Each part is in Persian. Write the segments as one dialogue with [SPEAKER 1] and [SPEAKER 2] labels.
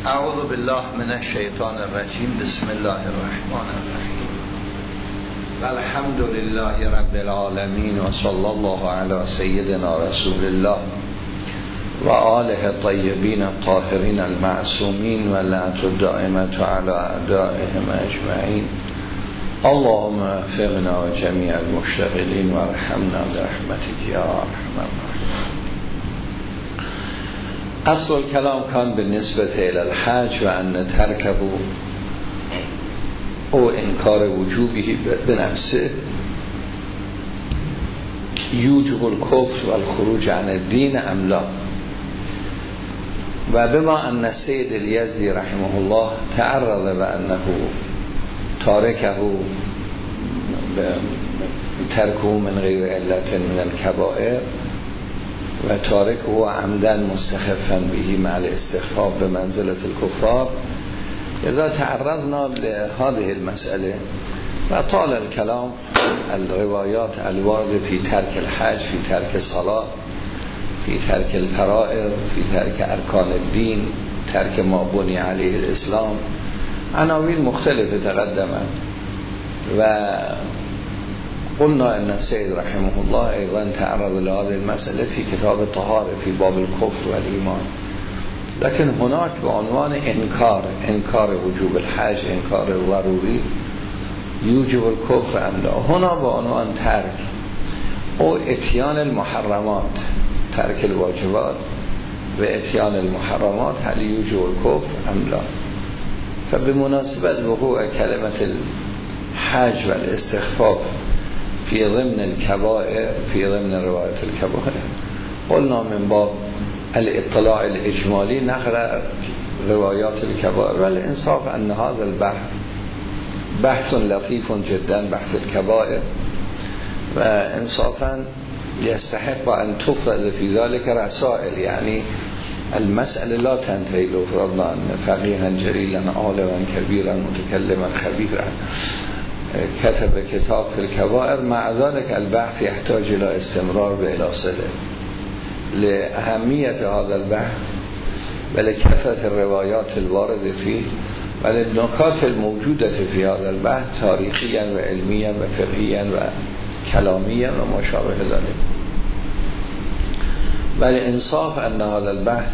[SPEAKER 1] اعوذ بالله من الشیطان الرجیم. بسم الله الرحمن الرحیم. الحمد لله رب العالمین و صلی الله علی سیدنا رسول الله و آله الطیبین الطاهرین المعصومین و لعنت الدائمة علی اعدائهم اجمعین. اللهم وفقنا جمیع المشتغلین و ارحمنا برحمتک یا ارحم الراحمین. اصل کلام کان به نسبت الی الحج و ان ترکه او انکار وجوبی به نفسه یوجب الکفر و الخروج عن الدین ام لا. و بما ان السید الیزدی رحمه الله تعرض و انه تارکه ترکه من غیر علت من الکبائر و تارکه و عمدن مستخفا بهی مع الاستخفاف به منزلت الکفار، اذا تعرضنا لهذه المسألة و طال الكلام الروايات الوارد في ترك الحج، في ترك الصلاة، في ترك الفرائض، في ترك ارکان الدین، ترک ما بنی علیه الاسلام، عناوین مختلفه تقدمت. و قلنا ان السيد رحمه الله ايضا تعرض لهذه المسألة في كتاب الطهارة في باب الكفر والإيمان، لكن هناك بعنوان انکار وجوب الحج، انکار ضروری یوجب الکفر ام لا. هنا بعنوان ترک او اتیان المحرمات، ترک الواجبات و اتیان المحرمات هل یوجب الکفر ام لا. فبمناسبت وقوع کلمة الحج والاستخفاف في ضمن الكبائر، في ضمن رواية الكبائر، قلنا من باب الاطلاع الاجمالی نقرأ روايات الكبائر. والانصاف ان هذا البحث بحث لطيف جدا، بحث الكبائر، وانصافا يستحق ان تفرد في ذلك رسائل. يعني المسألة لا تنتهي لو فرضنا ان فقيها جليلا عالما كبيرا متكلما خبيرا كتب كتاب في الكبائر، مع ذلك البحث يحتاج الى استمرار و الى صله لأهمیت هذا البحث و لكثرة الروايات الوارده فيه و للنکات الموجودة في هذا البحث تاريخيا و علميا و فقهيا و كلاميا و ما شابه ذلك. والانصاف ان هذا البحث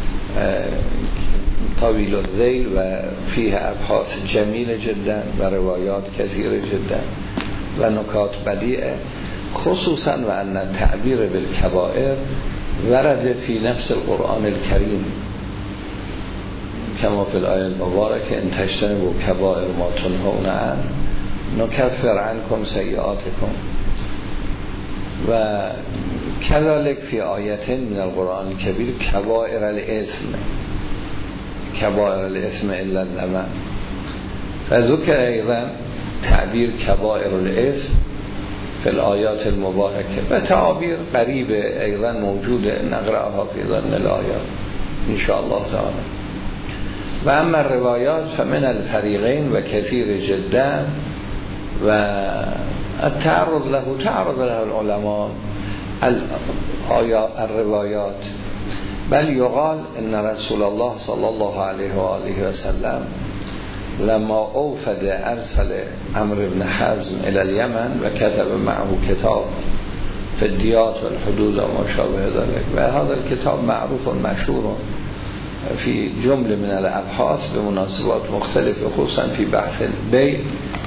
[SPEAKER 1] طويل الذيل و فيه ابحاث جميلة جدا و روايات كثيرة جدا و نکات بديعة، خصوصا و ان التعبير بالكبائر ورد في نفس القرآن الكريم كما في الآية المباركة ان تجتنبوا كبائر ما تنهون عنه نكفر عنكم سيئاتكم. و كذلك في آية من القرآن الكبير كبائر الإثم، كبائر الإثم إلا اللمم. فذكر أيضا تعبير كبائر الإثم في الآيات المباركة و تعابير قريبة أيضا موجودة نقرأها في ضمن الآيات إن شاء الله تعالى. و اما الروايات فمن الفريقين و كثير جدا و التعرض له العلماء الروايات. بل يقال ان رسول الله صلى الله عليه وآله وسلم لما اوفد ارسل عمرو بن حزم الى اليمن و كتب معه كتاب في الديات والحدود وما شابه ذلك. و هذا الكتاب معروف مشهور في جمله من الابحاث بمناسبات مختلفة، خصوصا في بحث البيع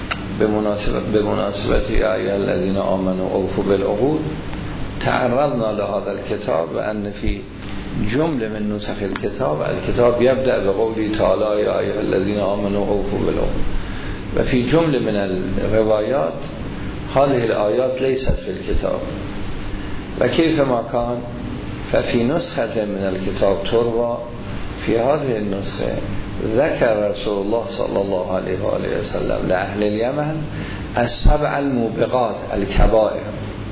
[SPEAKER 1] بمناسبة يا أيها الذين آمنوا أوفوا بالعقود. تعرضنا لهذا الكتاب وأن في جملة من نسخ الكتاب يبدأ بقوله تعالى يا أيها الذين آمنوا أوفوا بالعقود، وفي جملة من الروايات هذه الآيات ليست في الكتاب. وكيف ما كان ففي نسخة من الكتاب تروى في هذه النسخة ذكر رسول الله صلى الله عليه وآله وسلم لأهل اليمن السبع الموبقات الكبائر.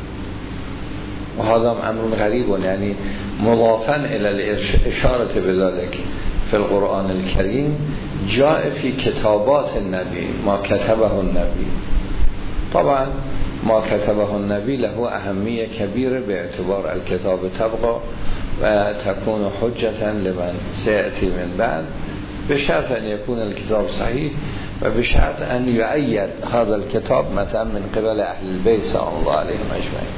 [SPEAKER 1] وهذا أمر غريب، يعني مضافا إلى الإشارة بذلك في القرآن الكريم جاء في كتابات النبي ما كتبه النبي. طبعا ما كتبه النبي له أهمية كبيرة باعتبار الكتاب تبقى و تكون حجة لمن سيأتي من بعد. به شرط ان یکون الکتاب صحیح و به شرط ان یؤید هذا الکتاب مثلا من قبل اهل البیت سلام الله علیهم اجمعین.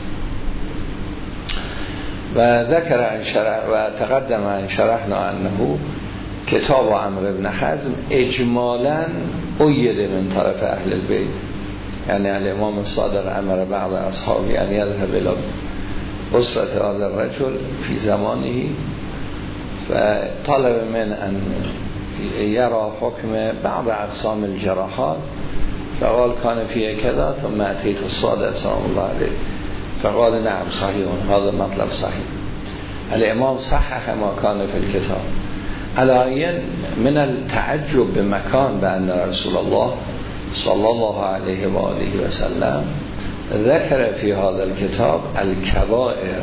[SPEAKER 1] و ذکر ان شرح و تقدم ان شرحنا انه کتاب عمرو بن حزم اجمالا اید من طرف اهل البیت، یعنی الامام الصادق امر بعض اصحابی ان یذهب الى اسرة هذا الرجل فی زمانه و طلب من ان یرا حکم بعض اقسام الجراحات فقال کان فیه کذا ثم اتیت الصادق سلام الله علیه فقال نعم صحیح هذا مطلب صحیح. الامام صحح ما کان فی الکتاب. علایاً من التعجب بمکان بأن رسول الله صلی الله علیه و آله و سلم ذکر فی هذا الكتاب الكبائر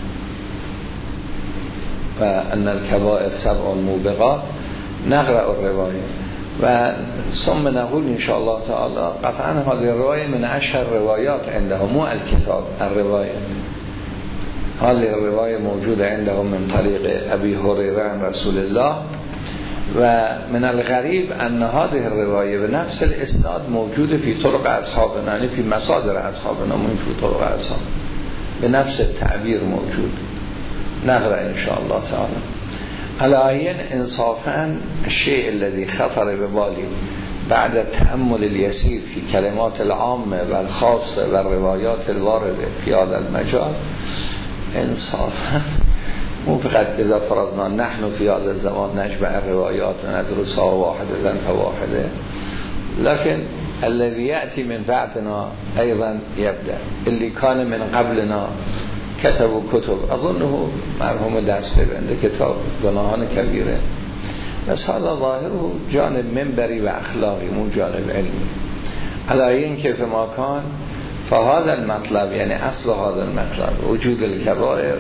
[SPEAKER 1] و ان الكبائر 7 موبقات نقرأ الروایه و ثم نقول ان شاء الله تعالی قطعا هذه الروايه من اشهر روایات عندهم مو الكتاب الروايه. هذه الروايه موجوده عندهم من طریق ابی هریره عن رسول الله و من الغریب ان هذه الروايه بنفس الاسناد موجود فی طرق اصحابنا، یعنی فی مصادر اصحابنا مو فی طرق اصحاب، بنفس التعبیر موجود. نقرأ ان شاء الله تعالی. علایاً انصافاً الشيء الذي خطر ببالي بعد التأمل اليسير في كلمات العامة والخاصة والروايات الواردة في هذا المجال انصافاً مو فقط اذا فرضنا نحن في هذا الزمان نجمع الروايات وندرسها واحدة فواحدة، لكن الذي يأتي من بعدنا أيضا يبدأ اللي كان من قبلنا كتب كتب اظنه مرحوم دستبنده کتاب گناهان کبیره، بس هذا ظاهره جانب منبری و اخلاقی مو جانب علمی. علایه این که فما کان فهذا المطلب یعنی اصل هذا المطلب وجود الكبائر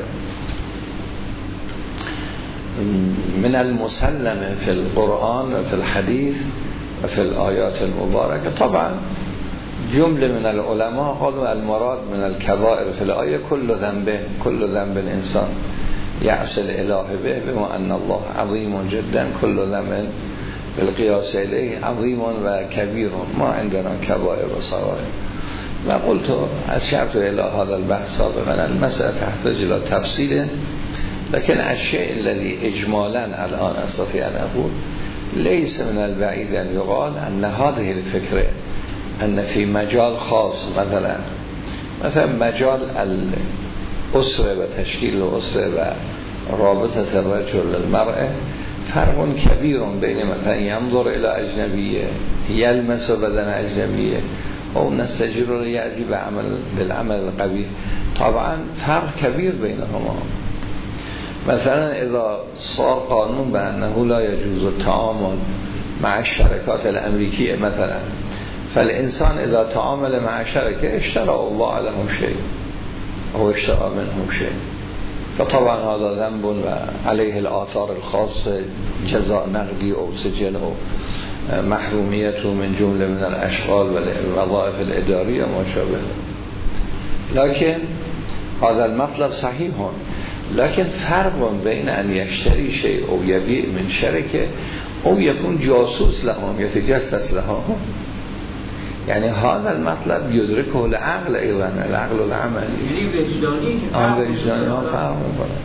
[SPEAKER 1] من المسلم في القرآن و في الحديث و في الآيات المباركة. طبعا جمله من العلماء قالوا المراد من الكبائر في الآية كل ذنب انسان يعصي الاله به بما ان الله عظيم جدا كل ذنب بالقياس اليه عظيم و كبير ما عندنا كبائر و صغائر. و قلت اشرت الى هذا البحث سابقا المسألة تحتاج الى تفصيل، لكن الشيء الذي اجمالا الان استطيع ان اقول ليس من البعيد ان يقال ان هذه الفكرة ان في مجال خاص مثلا مجال الاسره و تشکیل الاسره و رابطه الرجل للمرأة فرق کبیر بین مثلا ينظر الى اجنبیه یلمس بدن اجنبیه او نستجر لیعزی بالعمل القبیح. طبعا فرق کبیر بینهما. مثلا اذا صار قانون بانه لا يجوز التعامل مع الشركات الامریکیه مثلا، فالإنسان إذا تعامل مع شركة اشترى الله لهم شيء أو اشترى منهم شيء، فطبعا هذا ذنب وعليه الآثار الخاصة جزاء نقدي أو سجن أو محرومية من جملة من الأشغال والوظائف الإدارية ما شابه. لكن هذا المطلب صحيح، لكن فرق بين أن يشتري شيء أو يبيع من شركة أو يكون جاسوس لهم يتجسس لهم، يعني هذا المطلب يدركه العقل ايضا العقل العملی وجدانی ها فرق میکنه.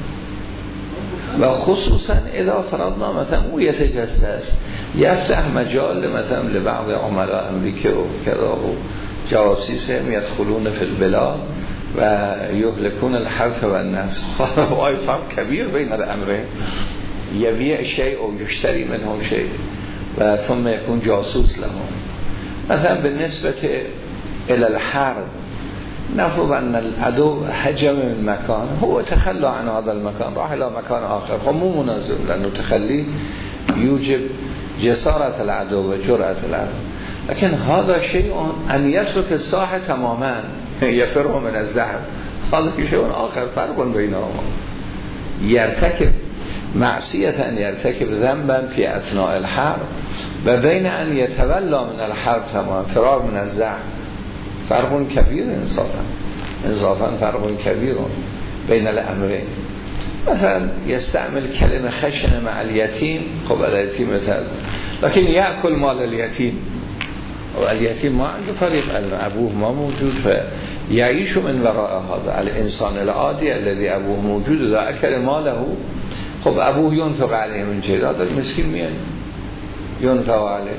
[SPEAKER 1] و خصوصا اذا فرضنا مثلا او يتجسس يفتح مجال مثلا لبعض عملاء امریکا و كذا و جواسيسهم يدخلون في البلاد و يهلكون الحرث والنسل. وهي فرق كبير بين الامرين، يبيع شيء او يشتري منهم شيء و ثم يكون جاسوس لهم. مثلا بالنسبة إلى الحرب نفرض أن العدو هجم من مكان هو تخلى عن هذا المكان راح إلى مكان آخر، خب مو مناسب لأنه تخلي يوجب جسارة العدو وجرأة العدو. لكن هذا شيء أن يترك الساحة تماما يفر من الزحف، هذا شيء آخر فرق بينهما. يرتكب معصية أن يرتكب ذنبا في أثناء الحرب و بین ان یتولا من الحرب تمام فرار من الزحف فرق کبیر انصافا فرق کبیر بین الامرین. مثلا يستعمل كلمة خشن مع اليتيم، خب اليتيم مثلا لكن يأكل مال اليتيم، واليتيم ما عنده طريق، أبوه ما موجود، فيعيش من وراء هذا الإنسان العادي الذي أبوه موجود إذا أكل ماله، خب أبوه ينفق عليه من جيد، هذا المسكين مين ينفق عليه.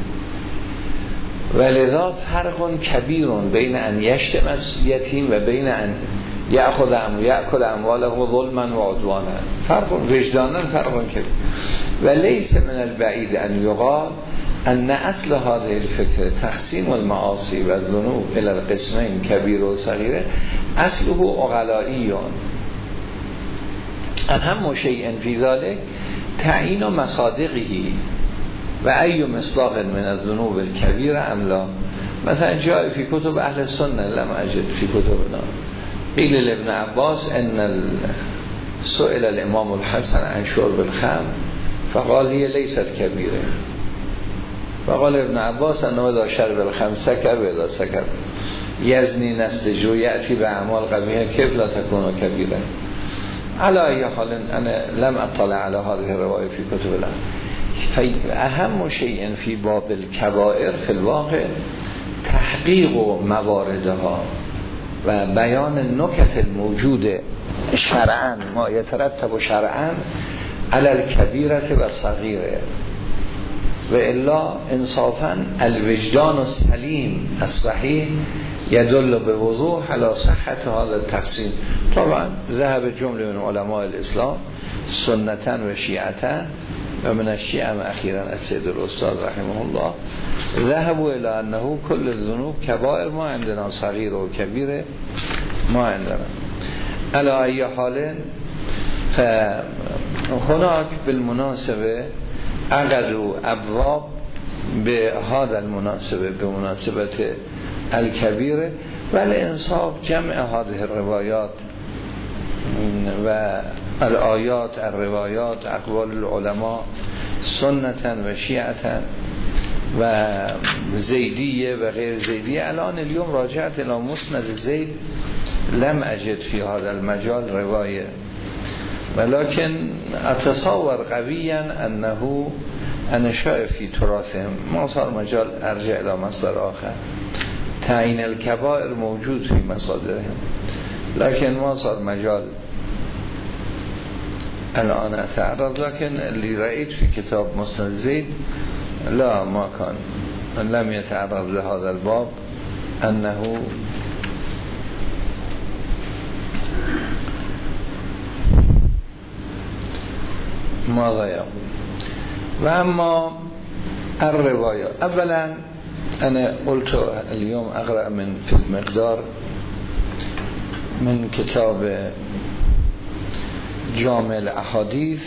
[SPEAKER 1] ولذا فرق كبير بين أن يشتم اليتيم و بين أن يأكل أمواله ظلما و عدوانا، فرق وجدانا، فرق كبير. وليس من البعيد أن يقال أن أصل هذه الفكرة تقسيم المعاصي و الذنوب إلى القسمين كبير و صغير أصله عقلائي. أهم شيء في ذلك تعیین مصادقه و أي مصداق من الذنوب الكبيرة ام لا. مثلا جاء في كتب أهل السنة لم أجد في كتبنا قيل لابن عباس ان سئل الامام الحسن عن شرب الخمر فقال هي ليست كبيرة، فقال ابن عباس انه اذا شرب الخمر سكر و اذا سكر یزنی نستجو یأتی به اعمال قبیحه کیف لا تكون كبيرة. على أي حال أنا لم أطلع على هذه الرواية في كتب الله. أهم شيء في باب الكبائر في الواقع تحقيق مواردها و بیان نکت الموجود شرعا ما يترتب شرعا على الكبيرة و الصغيرة، و الا انصافا الوجدان السلیم الصحیح يدل بوضوح على صحة هذا التقسيم. طبعا ذهب جمله من علماء الإسلام سنة و شيعة و من الشيعة أخيرا السيد الأستاذ رحمه الله ذهبوا إلى أنه كل الذنوب كبائر ما عندنا صغير و كبير ما عندنا. على أي حال فهناك بالمناسبة عقدوا أبواب بهذا المناسبة بمناسبة الكبيرة والإنصاف جمع هذه الروايات و الآيات الروايات أقوال العلماء سنة و شيعة و زيدية و غير زيدية. الآن اليوم راجعت إلى مسند زيد لم أجد في هذا المجال رواية، ولكن أتصور قويا أنه أنا شايف في تراثهم ما صار مجال أرجع إلى مصدر آخر. تعیین الكبائر موجود في مصادرهم لكن ما صار مجال الآن أتعرض، لكن اللي رأيت في كتاب مسند زيد لا ما كان لم يتعرض لهذا الباب أنه ماذا يقول. وأما الرواية أولا أنا قلت اليوم أقرأ من في المقدار من كتاب جامع الأحاديث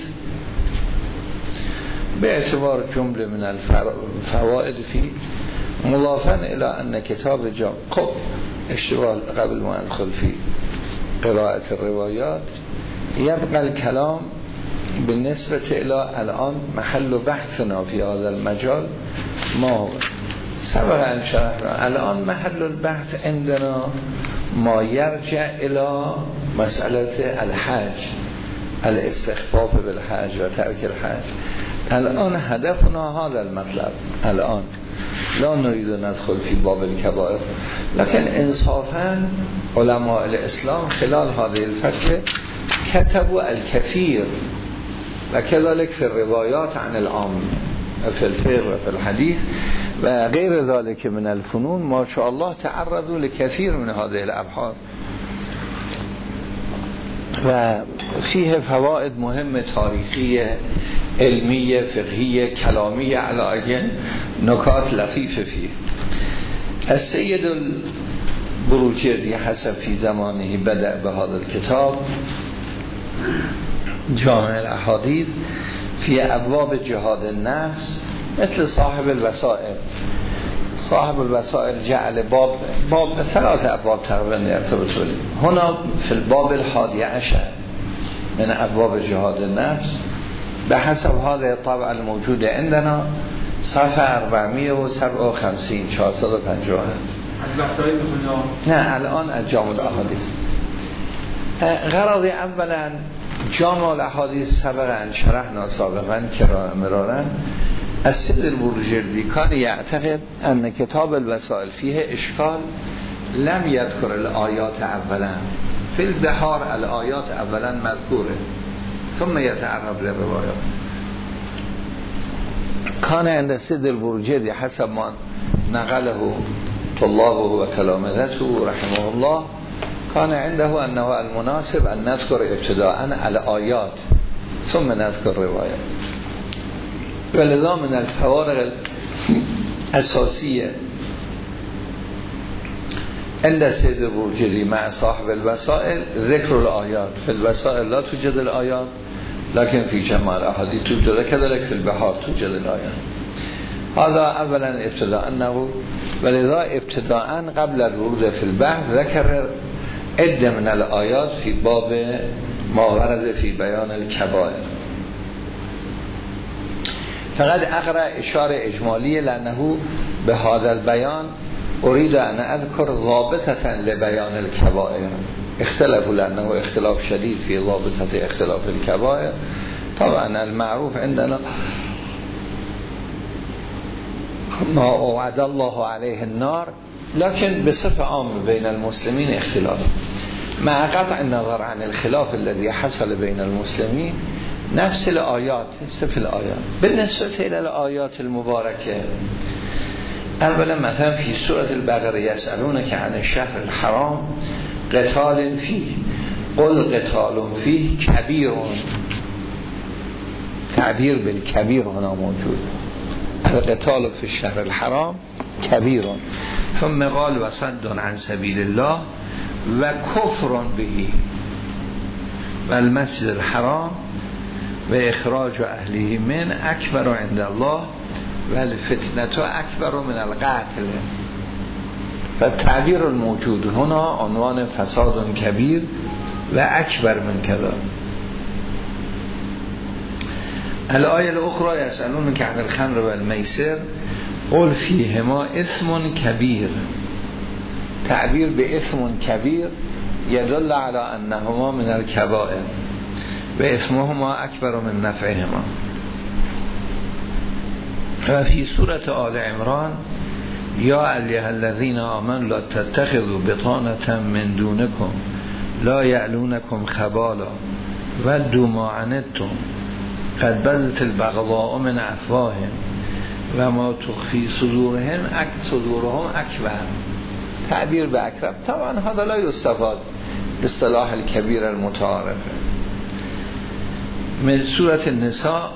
[SPEAKER 1] باعتبار جمله من الفوائد فيه مضافا إلى أن كتاب جامع خب اشتغال قبل ما ندخل في قراءة الروايات يبقى الكلام بالنسبة إلى الآن محل بحثنا في هذا المجال ما هو سبق أن شرحنا. الآن محل البحث عندنا ما يرجع إلى مسألة الحج الاستخفاف بالحج و ترك الحج. الآن هدفنا هذا المطلب، الآن لا نريد ندخل في باب الكبائر، لكن انصافا علماء الإسلام خلال هذه الفترة كتبوا الكثير و كذلك في الروايات عن العام في الفقه و في الحديث و غير ذلك من الفنون ما شاء الله تعرضوا لكثير من هذه الأبحاث و فيه فوائد مهمة تاريخية علمية فقهية كلامية على نكات لطيفة فيه. السيد البروجردي حسب في زمانه بدأ بهذا الكتاب جامع الأحاديث في أبواب جهاد النفس مثل صاحب الوسائل. صاحب الوسائل جعل باب 3 أبواب تقريبا يرتبط به. هنا في الباب 11 من أبواب جهاد النفس بحسب هذا الطبع الموجود عندنا صفحة 457 450. نه الآن جامع الأحاديث. غرض اولا جامع الاحادیث سبقا شرحنا سابقا مرارا السید البروجردی کان یعتقد ان کتاب الوسائل فیه اشکال لم یذکر الآیات اولا فی البحار الآیات اولا مذکوره ثم یتعرض للروایات. کان عند السید البروجردی حسب ما نقله طلابه و تلامذته رحمه الله کان عنده انه المناسب ان نذکر ابتداء الآیات ثم نذکر روایات. ولذا من الفوارق الاساسیه عند السید البروجردی مع صاحب الوسائل ذکر الآیات فی الوسائل لا توجد الآیات لكن في جمع الاحاديث توجد كذلك في البحار توجد الآيات. هذا اولا ابتداء انه ولذا ابتداء قبل الورود في البحر ذكر عده من الآيات في باب ما ورد في بیان الكبائر. فقد اقرأ اشاره اجمالی لانه به هذا البيان اريد ان اذكر ضابطه لبيان الكبائر. اختلفوا لانه اختلاف شدید في ضابطه اختلاف الكبائر. طبعا المعروف عندنا ما اوعد الله عليه النار لكن بصفه عام بين المسلمين اختلاف مع قطع النظر عن الخلاف الذي حصل بين المسلمين نفس الآيات صف الآيات. بالنسبة إلى الآيات المباركة اولا مثلا في سورة البقره يسألونك عن الشهر الحرام قتال فيه قل قتال فيه كبير. تعبير بالكبير هنا موجود. القتال في الشهر الحرام كبير. ثم قال وصد عن سبيل الله وكفر به والمسجد الحرام واخراج اهله من اکبر عند الله والفتنة اکبر من القتل. فالتعبير الموجود هنا عنوان فساد كبير و اکبر من كذا. الآية الأخرى يسألونك عن الخمر والميسر قل فيهما اثم كبير. تعبير باسم كبير يدل على أنهما من الكبائر واسمهما أكبر من نفعهما. وفي سورة آل عمران يا أيها الذين آمنوا لا تتخذوا بطانة من دونكم لا يألونكم خبالا ودوا ما عنتم قد بدت البغضاء من أفواههم و ما تخفي صدورهم أكبر. تعبير بأكبر طبعا هذا لا يستفاد اصطلاح الكبير المتعارف. من سورة النساء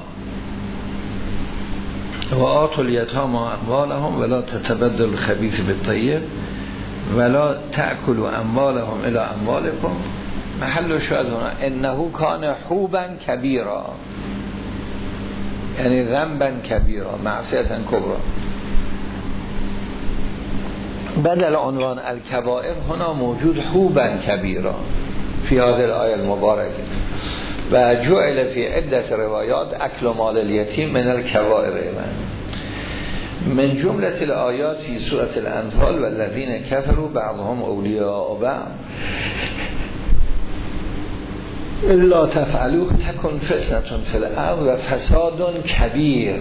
[SPEAKER 1] وآتوا اليتامى أموالهم ولا تتبدلوا الخبيث بالطيب ولا تأكلوا أموالهم إلى أموالكم. محل شاهد هنا انه كان حوبا كبيرا یعنی ذنبا كبيرا معصیة کبرا. بدل عنوان الكبائر هنا موجود حوبا كبيرا في هذه الآية المباركة. و جعل في عدة روايات أكل مال اليتيم من الكبائر. من جملة الآيات في سورة الأنفال والذين كفروا بعضهم أولياء بعض إلا تفعلوه تكن فتنة في الأرض و فساد كبير.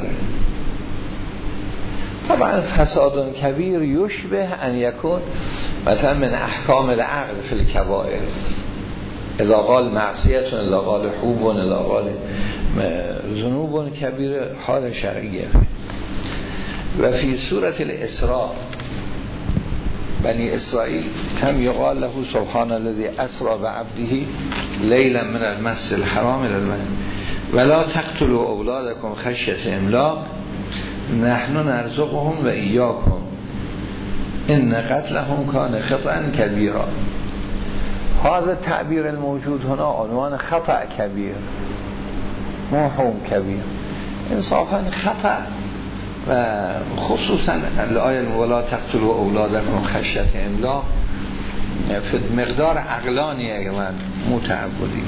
[SPEAKER 1] طبعا فساد كبير يشبه أن يكون مثلا من أحكام العقل في الكبائر. اذا قال معصیت اذا قال حوب اذا قال ذنوب کبیر حال شرعیه. و فی سورة الاسراء بنی اسرائیل هم یقال له سبحان الذی اسرى بعبده لیلا من المسجد الحرام الى المسجد ولا تقتلوا اولادکم خشیة املاق نحن نرزقهم و ایاکم ان قتلهم کان خطأ کبیرا. هذا التعبير الموجود هنا عنوان خطأ كبير موحوم كبير. انصافا خطأ و خصوصا الآية ولا تقتلوا اولادکم خشیة املاق في مقدار عقلانیه و متعبدی.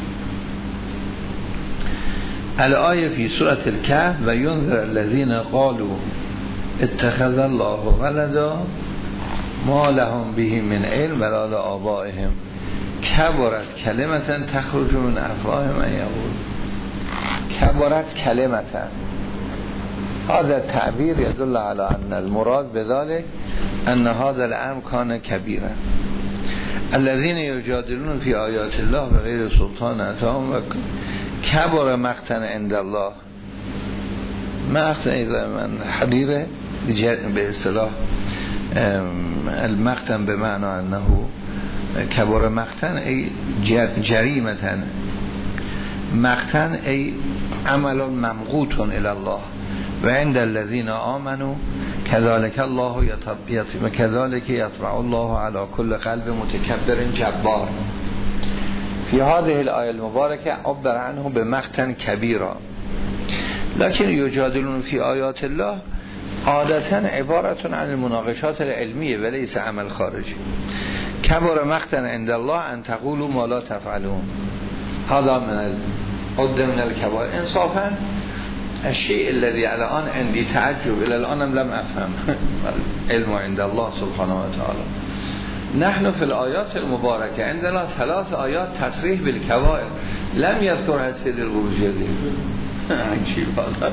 [SPEAKER 1] الآية في سورة الكهف و ينذر الذين قالوا اتخذ الله ولدا ما لهم به من علم ولا لآبائهم کبرت کلمتا تخرج من افواه من یقول. کبرت کلمتا، هذا التعبیر يدل على ان المراد بذلك ان هذا الامر كان كبيرا. الذين يجادلون في آيات الله بغير سلطان اتاهم و کبر مقتا عند الله. مقتا من حدیره به اصطلاح المقتا به معنی انه کبر مقتن ای جریمتن، مقتن ای عمل ممقوت الی الله و عند الذین آمنوا كذلك الله كذلك يطبع الله على كل قلب متكبر جبار. في هذه الآية المباركة عبر عنه بمقتا كبيرا، لكن يجادلون في آيات الله عادتا عبارة عن المناقشات العلمية وليس عمل خارجي. کبر مقتا عند الله ان تقولوا ما لا تفعلون. هذا من الكبائر. انصافا الشيء الذي الان عندي تعجب الى الان لم افهم علم عند الله سبحانه وتعالى. نحن في الآيات المباركة عندنا 3 آيات تصريح بالكبائر لم يذكرها السيد البروجردي. عجيب هذا.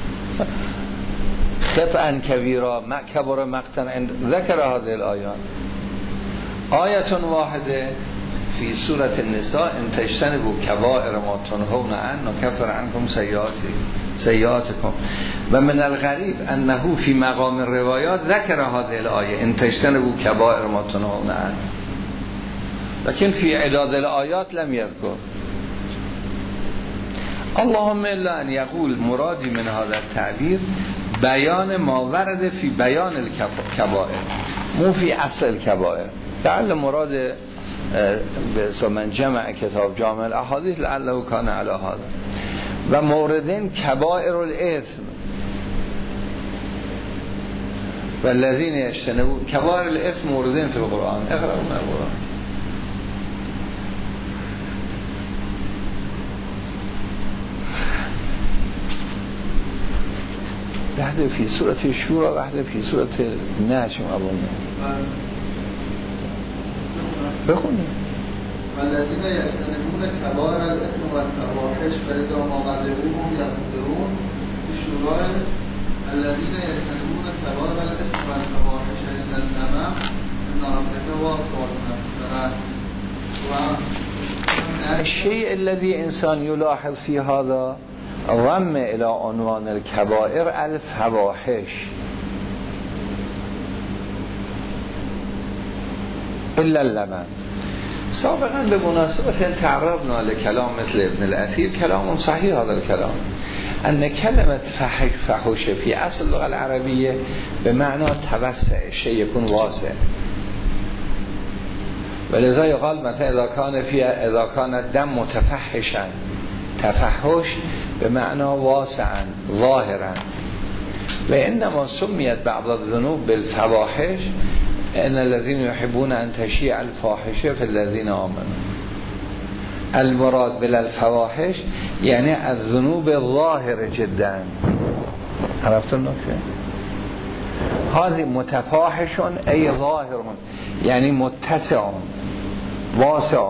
[SPEAKER 1] خطأ كبيرا كبر مقتا عند ذكر هذه الآيات. آية واحدة في سورة النساء ان تجتنبوا كبائر ما تنهون عنه نكفر عنكم سيئاتكم. و من الغریب انه في مقام الروايات ذكر هذه الآية ان تجتنبوا كبائر ما تنهون عنه، لكن في عداد الآيات لم يذكر. اللهم الا ان يقول مرادي من هذا التعبير بیان ما ورد في بیان الكبائر مو في اصل الكبائر. لعل مراد به من جمع کتاب جامع الاحادیث لعله کان علی هذا. و موردین کبائر الاثم و الذین یجتنبون کبائر الاثم موردین فی القرآن. اقرأوا من القرآن. واحده في سورة الشورى واحده في سورة النجم اظن. بخونیم.
[SPEAKER 2] والذین یجتنبون کبائر الاثم والفواحش فاذا ما غضبوا یغفرون. الشورى الذین یجتنبون کبائر الاثم والفواحش الا اللمم ان ربک واسع المغفرة.
[SPEAKER 1] الشيء الذي انسان يلاحظ في هذا ضم الى عنوان الكبائر الفواحش الا اللمم. سابقا به مناسبت تعرضنا لكلام مثل ابن الاثیر كلام صحيح هذا الكلام ان كلمة فحش في اصل اللغة العربية بمعنى توسع شيء يكون واسع، ولذا يقال مثلا اذا كان الدم متفحشا، تفحش بمعنى واسعا ظاهرا. و انما سميت بعض الذنوب بالفواحش ان الذين يحبون ان تشيع الفاحشه في الذين آمنوا. المراد بالفواحش يعني الذنوب الظاهر جدا. عرفتم النکته؟ هذه متفاحش ای ظاهر يعني متسع واسع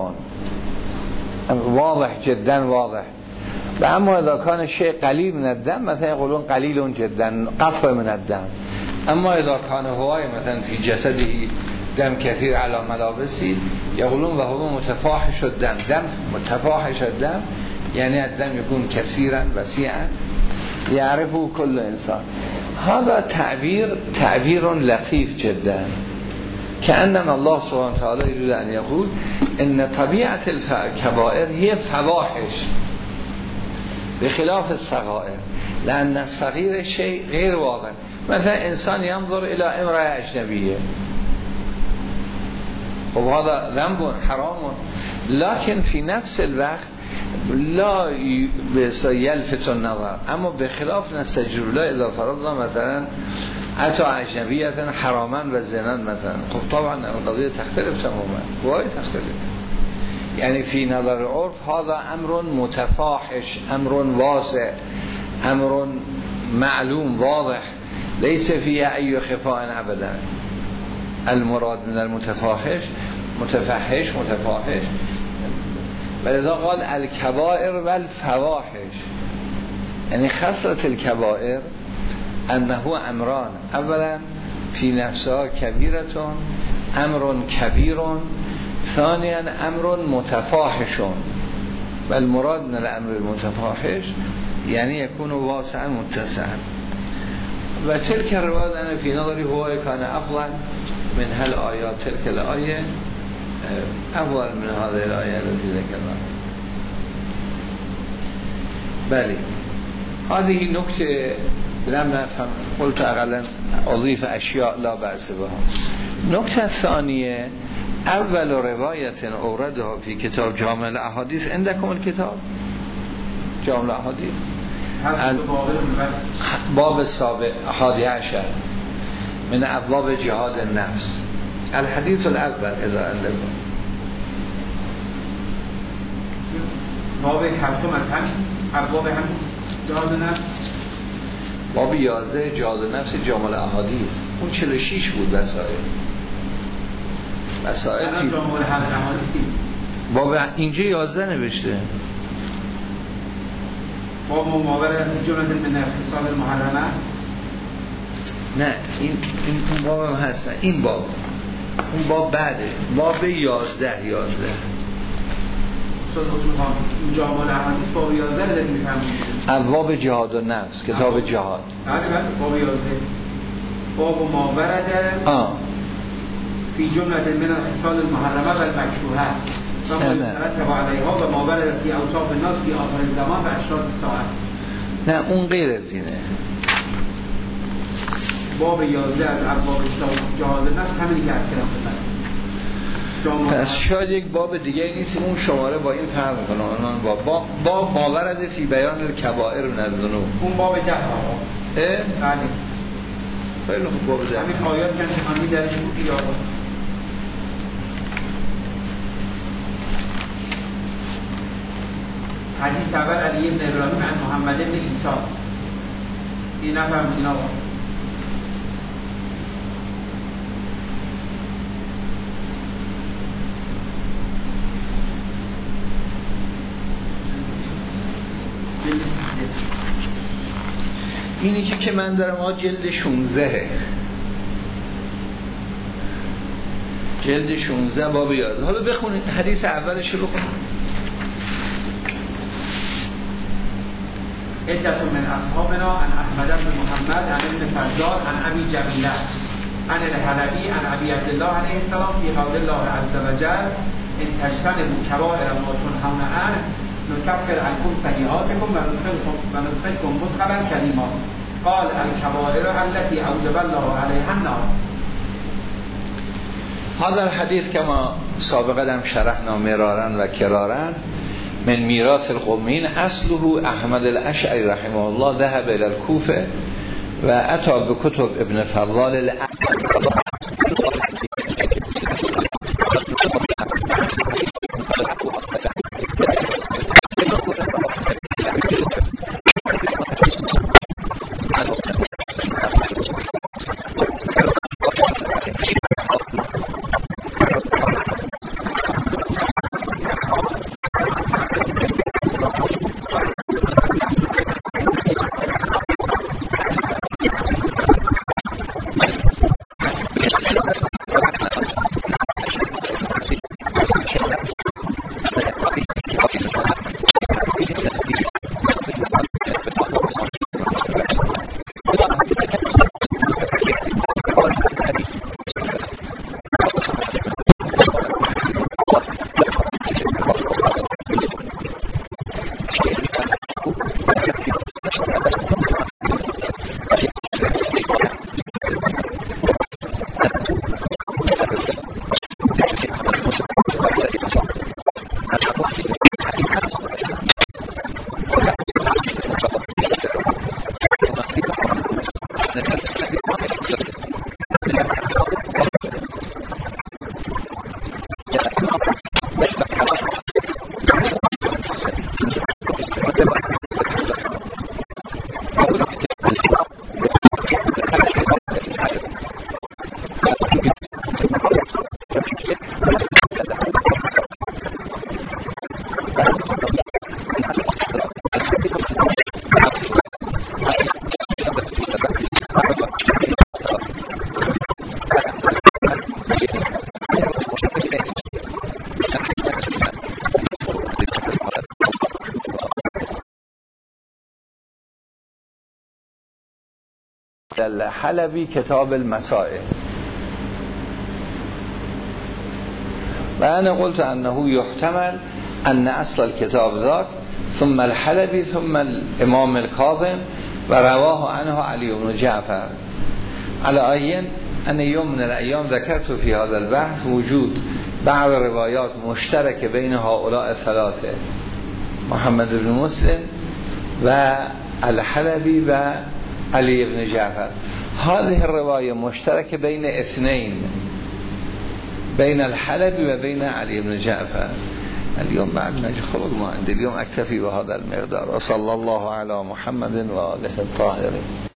[SPEAKER 1] واضح جدا واضح. و اما اذا كان شيء قلیل من الدم مثلا يقولون قلیل جدا قطر من الدم. اما اذا كان هوای مثلا في جسده دم كثير على ملابسه يقولون وهو متفاحش الدم. دم متفاحش الدم يعني الدم يكون كثيرا وسيعا يعرفه كل انسان. هذا تعبير لطيف جدا كأنما الله سبحانه وتعالى يريد ان يقول ان طبيعة الكبائر هي فواحش بخلاف الصغائر، لأن الصغير شيء غير واضح. مثلا انسان ينظر الى امرأة اجنبية وهذا ذنب حرام، لكن في نفس الوقت لا يلفت النظر. اما بخلاف نستجر له اذا فرضنا مثلا اتى اجنبیه حراما و زنا مثلا، خب طبعا القضیه تختلف تماما، وای تختلف. يعني في نظر العرف هذا امر متفاحش، امر واسع، امر معلوم واضح ليس فيها اي خفاء ابدا. المراد من المتفاحش متفحش ولذا قال الکبائر و الفواحش، یعنی خصلت الکبائر انه امران، اولا فی نفسها کبیرتون امر کبیرون، ثانیا امر متفاحشون و المراد من الامر المتفاحش یعنی یکون واسعا متسعا. و تلک روایت انا فی نظری هو کان افضل من هل آیات تلک الآیه افضل من هذه الآیه التي ذکرنا. بله هذه نکته لم نفهم قلت اقلا اضیف اشیاء لا بأس بها. نکته ثانیه اول روایت اوردها فی کتاب جامع الاحادیث، عندكم الكتاب جامع الاحادیث باب السابع 11 من ابواب جهاد النفس، الحديث الاول اذا عندكم.
[SPEAKER 3] باب هفتم از همین ابواب همین جهاد النفس،
[SPEAKER 1] باب 11 جهاد النفس جامع الاحادیث، اون 46 بود وسائل فی
[SPEAKER 3] جامع الاحادیث.
[SPEAKER 1] باب اینجا 11 نوشته.
[SPEAKER 3] باب مماوره جمله من اختصال المحرمه،
[SPEAKER 1] نه این باب هم هست، این باب اون باب بعده، باب 11
[SPEAKER 3] جامع الاحادیث باب 11 رو میفهمید.
[SPEAKER 1] ابواب جهاد النفس کتاب جهاد.
[SPEAKER 3] بله باب 11 باب مماوره فی جمله من اختصال المحرمه و المکروهات و مرتب علیها و مماوره فی اوصاف الناس فی آخر الزمان و اشراط الساعه.
[SPEAKER 1] نه اون غیر از اینه.
[SPEAKER 3] باب 11 از ابواب جهاد النفس همینی که از کلام بزنه.
[SPEAKER 1] پس شاید یک باب دیگه نیست، اون شماره با این فرق میکنه. اون باب ماورد فی بیان الکبائر من الذنوب،
[SPEAKER 3] اون باب 10 آقا. بله
[SPEAKER 1] خیلی خوب باب 10
[SPEAKER 3] همین آیات که همین درش بود یا حدیث اول علی بن ابراهیم عن محمد بن عیسی. این نفهمیدین آقا؟
[SPEAKER 1] اینی که من دارم جلد 16 جلد 16 باب 11. حالا بخونید حدیث اولش رو بخونید.
[SPEAKER 3] عدة من اصحابنا عن احمد بن محمد عن ابن فضال عن ابي جميله عن الحلبي عن ابي عبد الله عليه السلام في قول الله عز وجل ان تجتنبوا كبائر ما تنهون عنه نكفر عنكم سيئاتكم وندخلكم مدخلا كريما. قال الكبائر التي اوجب الله عليها النار.
[SPEAKER 1] هذا الحديث كما سابقا شرحنا مرارا و کرارا من میراث القومین، اصله احمد الاشعری رحمه الله ذهب الى الكوفه و اتى بكتب ابن فضال الحلبی کتاب المسائل و انا قلت انه یحتمل ان اصل الكتاب ذاک ثم الحلبی ثم الامام الكاظم و رواه عنه علی بن جعفر على عین ان یوم من الایام ذکرت فی هذا البحث وجود بعض روایات مشترک بین هؤلاء الثلاثه محمد بن مسلم و الحلبی و علی بن جعفر. هذه الرواية مشتركة بين اثنين بين الحلبي وبين علي بن جعفر. اليوم بعد ما خلق ما عندي اليوم أكتفي بهذا المقدار وصلى الله على محمد وآله الطاهرين.